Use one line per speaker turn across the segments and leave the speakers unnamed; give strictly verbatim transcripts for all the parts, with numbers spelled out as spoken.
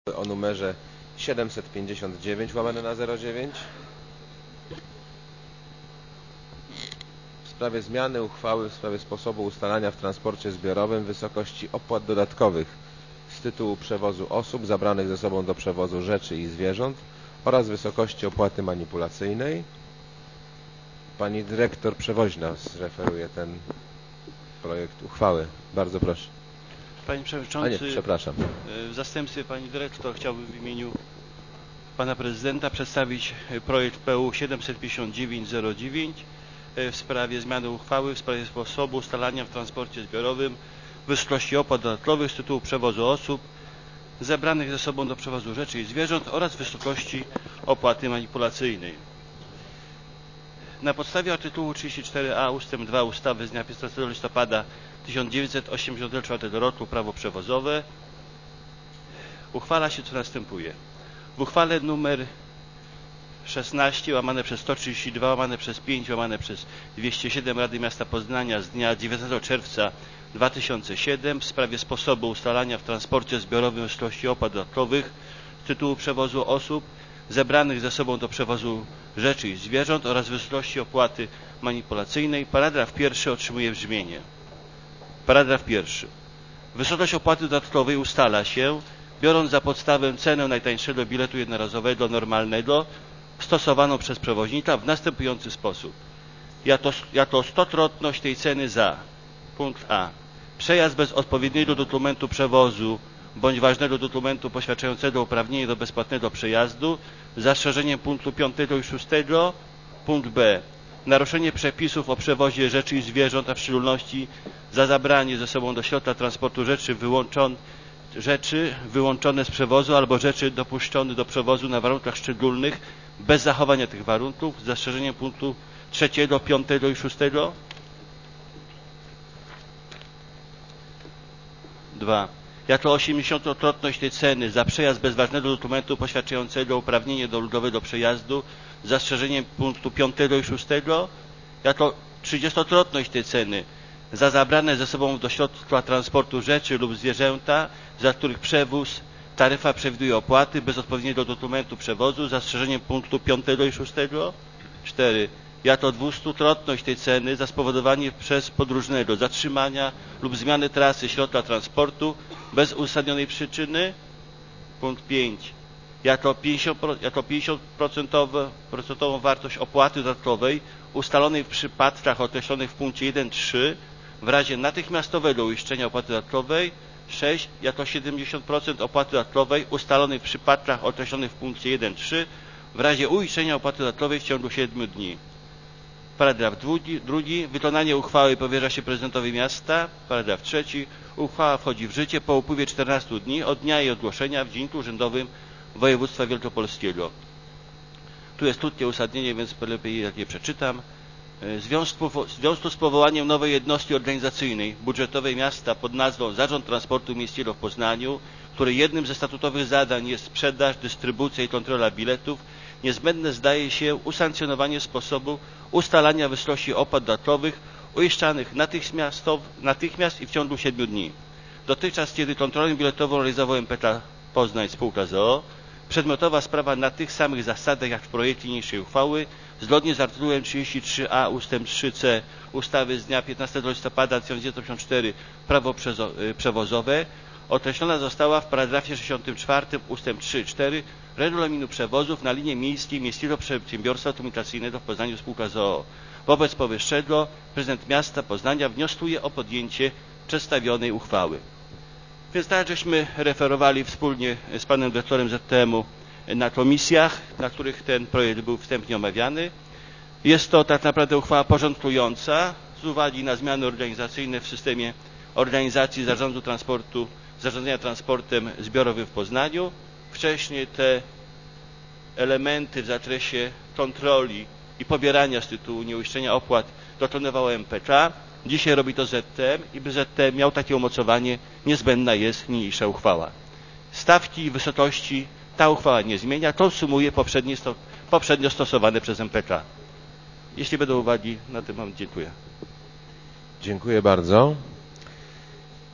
o numerze siedemset pięćdziesiąt dziewięć łamane na zero dziewięć w sprawie zmiany uchwały w sprawie sposobu ustalania w transporcie zbiorowym wysokości opłat dodatkowych z tytułu przewozu osób zabranych ze sobą do przewozu rzeczy i zwierząt oraz wysokości opłaty manipulacyjnej. Pani dyrektor przewoźna zreferuje ten projekt uchwały. Bardzo proszę.
Panie Przewodniczący,
A nie, przepraszam.
W zastępstwie Pani Dyrektor chciałbym w imieniu Pana Prezydenta przedstawić projekt P U siedemset pięćdziesiąt dziewięć zero dziewięć w sprawie zmiany uchwały w sprawie sposobu ustalania w transporcie zbiorowym wysokości opłat dodatkowych z tytułu przewozu osób zebranych ze sobą do przewozu rzeczy i zwierząt oraz wysokości opłaty manipulacyjnej. Na podstawie artykułu trzydzieści cztery a ustęp dwa ustawy z dnia piętnastego listopada tysiąc dziewięćset osiemdziesiątego czwartego roku Prawo przewozowe uchwala się co następuje. W uchwale numer szesnaście łamane przez sto trzydzieści dwa łamane przez pięć łamane przez dwieście siedem Rady Miasta Poznania z dnia dziewiętnastego czerwca dwa tysiące siódmego w sprawie sposobu ustalania w transporcie zbiorowym wysokości opłat dodatkowych z tytułu przewozu osób zebranych ze sobą do przewozu rzeczy i zwierząt oraz wysokości opłaty manipulacyjnej paragraf pierwszy otrzymuje brzmienie. Paragraf pierwszy. Wysokość opłaty dodatkowej ustala się, biorąc za podstawę cenę najtańszego biletu jednorazowego normalnego stosowaną przez przewoźnika w następujący sposób. Jako, jako stokrotność tej ceny za punkt A. Przejazd bez odpowiedniego dokumentu przewozu bądź ważnego dokumentu poświadczającego uprawnienie do bezpłatnego przejazdu z zastrzeżeniem punktu piątego i szóstego. Punkt B. Naruszenie przepisów o przewozie rzeczy i zwierząt, a w szczególności za zabranie ze sobą do środka transportu rzeczy, wyłączone, rzeczy wyłączone z przewozu albo rzeczy dopuszczone do przewozu na warunkach szczególnych bez zachowania tych warunków z zastrzeżeniem punktu trzeciego, piątego i szóstego. dwa. Jako osiemdziesięciokrotność tej ceny za przejazd bez ważnego dokumentu poświadczającego uprawnienie do ulgowego przejazdu z zastrzeżeniem punktu piątego i szóstego. Jako trzydziestokrotność tej ceny za zabrane ze sobą do środka transportu rzeczy lub zwierzęta, za których przewóz taryfa przewiduje opłaty bez odpowiedniego dokumentu przewozu z zastrzeżeniem punktu piątego i szóstego. cztery. Jako dwustukrotność tej ceny za spowodowanie przez podróżnego zatrzymania lub zmiany trasy środka transportu bez uzasadnionej przyczyny. Punkt pięć. Jako pięćdziesiąt procent wartość opłaty dodatkowej ustalonej w przypadkach określonych w punkcie jeden trzy w razie natychmiastowego uiszczenia opłaty dodatkowej. sześć. Jako siedemdziesiąt procent opłaty dodatkowej ustalonej w przypadkach określonych w punkcie jeden trzy w razie uiszczenia opłaty dodatkowej w ciągu siedmiu dni. Paragraf drugi. Wykonanie uchwały powierza się prezydentowi miasta. Paragraf trzeci. Uchwała wchodzi w życie po upływie czternastu dni od dnia jej ogłoszenia w Dzienniku Urzędowym Województwa Wielkopolskiego. Tu jest krótkie uzasadnienie, więc lepiej jak je przeczytam. W związku, w związku z powołaniem nowej jednostki organizacyjnej budżetowej miasta pod nazwą Zarząd Transportu Miejskiego w Poznaniu, której jednym ze statutowych zadań jest sprzedaż, dystrybucja i kontrola biletów, niezbędne zdaje się usankcjonowanie sposobu ustalania wysokości opłat dodatkowych uiszczanych natychmiast, natychmiast i w ciągu siedmiu dni. Dotychczas, kiedy kontrolę biletową realizował M P K Poznań Spółka z o o, przedmiotowa sprawa na tych samych zasadach jak w projekcie niniejszej uchwały, zgodnie z artykułem trzydzieści trzy a ustęp trzy c ustawy z dnia piętnastego listopada tysiąc dziewięćset osiemdziesiątego czwartego Prawo przewozowe, określona została w paragrafie sześćdziesiątym czwartym ustęp trzy i cztery regulaminu przewozów na linii miejskiej Miejskiego Przedsiębiorstwa Komunikacyjnego w Poznaniu Spółka z o o. Wobec powyższego prezydent miasta Poznania wnioskuje o podjęcie przedstawionej uchwały. Więc tak, żeśmy referowali wspólnie z panem dyrektorem Z T M u na komisjach, na których ten projekt był wstępnie omawiany. Jest to tak naprawdę uchwała porządkująca z uwagi na zmiany organizacyjne w systemie organizacji zarządu transportu, zarządzania transportem zbiorowym w Poznaniu. Wcześniej te elementy w zakresie kontroli i pobierania z tytułu nieuiszczenia opłat dokonywało M P K. Dzisiaj robi to Z T M i by Z T M miał takie umocowanie, niezbędna jest niniejsza uchwała. Stawki i wysokości ta uchwała nie zmienia, konsumuje poprzednio, sto, poprzednio stosowane przez M P K. Jeśli będą uwagi na ten moment, dziękuję.
Dziękuję bardzo.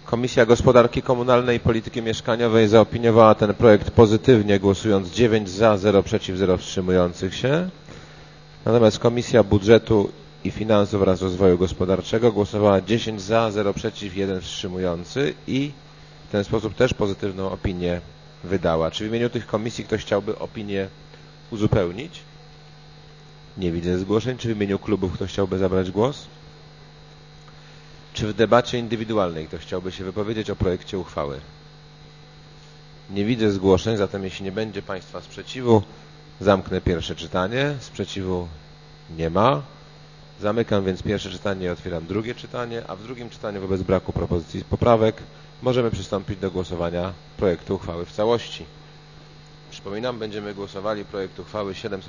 Komisja Gospodarki Komunalnej i Polityki Mieszkaniowej zaopiniowała ten projekt pozytywnie, głosując dziewięć za, zero przeciw, zero wstrzymujących się. Natomiast Komisja Budżetu i Finansów oraz Rozwoju Gospodarczego głosowała dziesięć za, zero przeciw, jeden wstrzymujący i w ten sposób też pozytywną opinię wydała. Czy w imieniu tych komisji ktoś chciałby opinię uzupełnić? Nie widzę zgłoszeń. Czy w imieniu klubów ktoś chciałby zabrać głos? Czy w debacie indywidualnej ktoś chciałby się wypowiedzieć o projekcie uchwały? Nie widzę zgłoszeń, zatem jeśli nie będzie Państwa sprzeciwu, zamknę pierwsze czytanie. Sprzeciwu nie ma. Zamykam więc pierwsze czytanie i otwieram drugie czytanie, a w drugim czytaniu wobec braku propozycji poprawek możemy przystąpić do głosowania projektu uchwały w całości. Przypominam, będziemy głosowali projekt uchwały siedemset